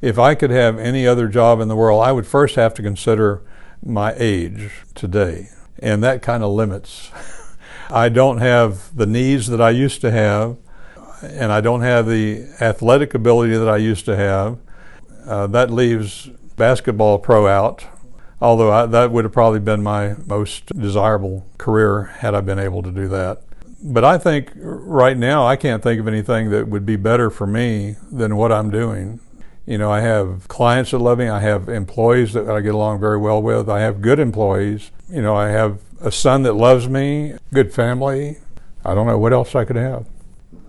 If I could have any other job in the world, I would first have to consider my age today, and that kind of limits. I don't have the knees that I used to have, and I don't have the athletic ability that I used to have. That leaves basketball pro out, although that would have probably been my most desirable career had I been able to do that. But I think right now I can't think of anything that would be better for me than what I'm doing. You know, I have clients that love me. I have employees that I get along very well with. I have good employees. You know, I have a son that loves me, good family. I don't know what else I could have.